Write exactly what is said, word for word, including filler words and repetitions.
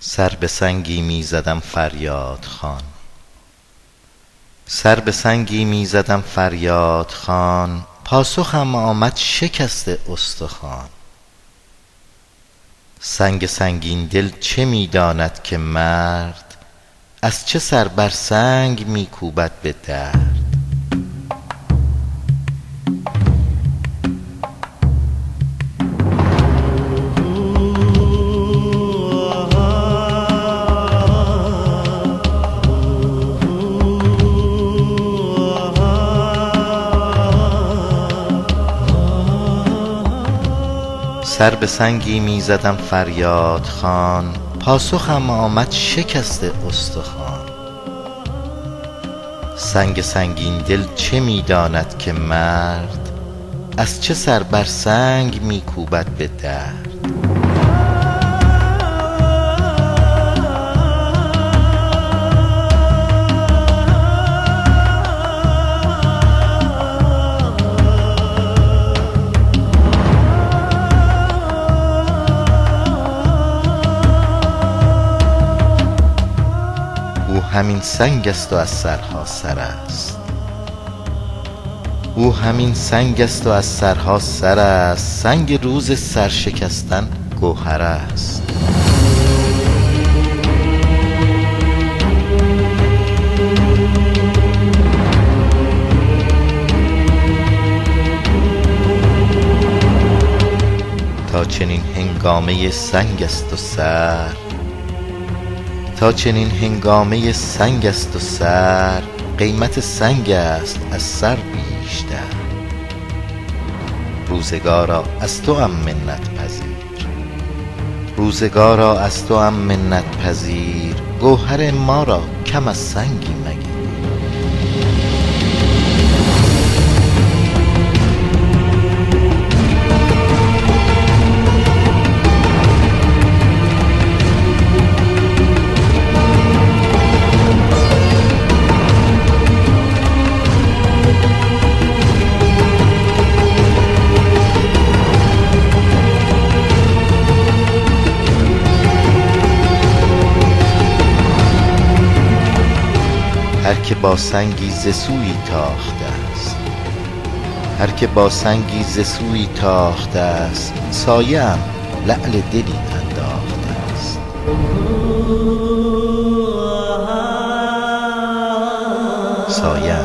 سر به سنگی می زدم فریاد خوان، سر به سنگی می زدم فریاد خوان، پاسخم آمد شکست استخوان. سنگ سنگین دل چه می داند که مرد، از چه سر بر سنگ می کوبد به درد. سر به سنگی می زدم فریاد خوان، پاسخم آمد شکست استخوان. سنگ سنگین دل چه می داند که مرد، از چه سر بر سنگ می کوبد به درد. او همین سنگ است و از سرها سر است، او همین سنگ است و از سرها سر است. سنگ روز سرشکستن گوهر است. تا چنین هنگامه سنگ است و سر، تا چنین هنگامه سنگ است و سر، قیمت سنگ است از سر بیشتر. روزگارا از تو ام منت پذیر، روزگارا از تو ام منت پذیر، گوهر ما را کم از سنگی مگیر. هر که با سنگی ز سویی تاخته است، هر که با سنگی ز سویی تاخته است، سایه ام لعل دلی انداخته است. سایه